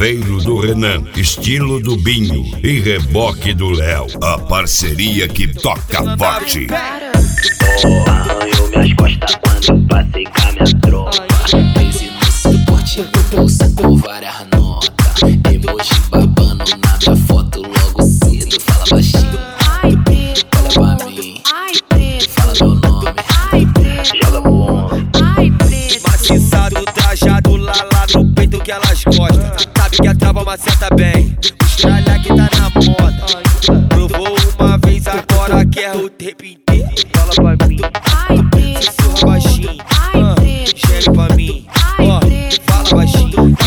Saveiro do Renan, estilo do Binho e reboque do Léo. A parceria que toca forte. Arranhou minhas costas quando passei com a minha tropa. Esse no suporte do bolso com várias notas. Emoji babando na minha foto logo cedo. Fala baixinho, olha pra mim, fala meu nome, joga pro homem. Maciçado, trajado, lá no peito que elas gostam. Sabe que a trava maceta bem, estralha que tá na moda. Provou uma vez, agora quer o tempo inteiro. Fala pra mim, sussurra baixinho, gere pra mim, fala baixinho.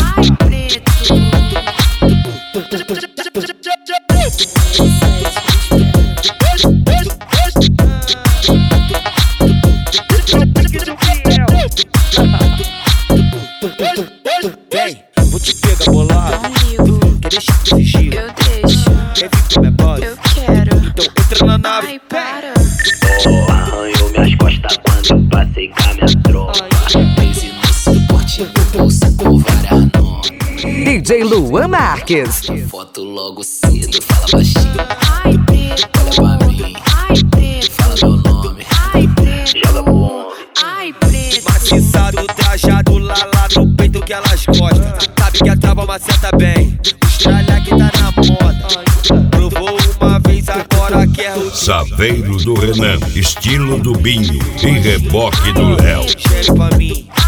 Vem, vou te pegar bolado. Quer deixar desse jeito? Eu deixo. Quer vir pra minha base? Eu quero. Então entra na nave. Ai, para. Arranhou minhas costas quando passei com a minha tropa. Esse no suporte do bolso com várias notas. DJ Luan Marques. Foto logo cedo, fala baixinho, Ai, preto. olha pra mim, Ai, preto. fala meu nome, Ai, preto. joga pro homem. Ai, preto. Maciçado, trajado, lá no peito que elas gostam. Sabe que a trava maceta bem, estralha que tá na moda. Provou uma vez, agora quer o Saveiro do Renan, estilo do Binho e reboque do Léo. gere pra mim,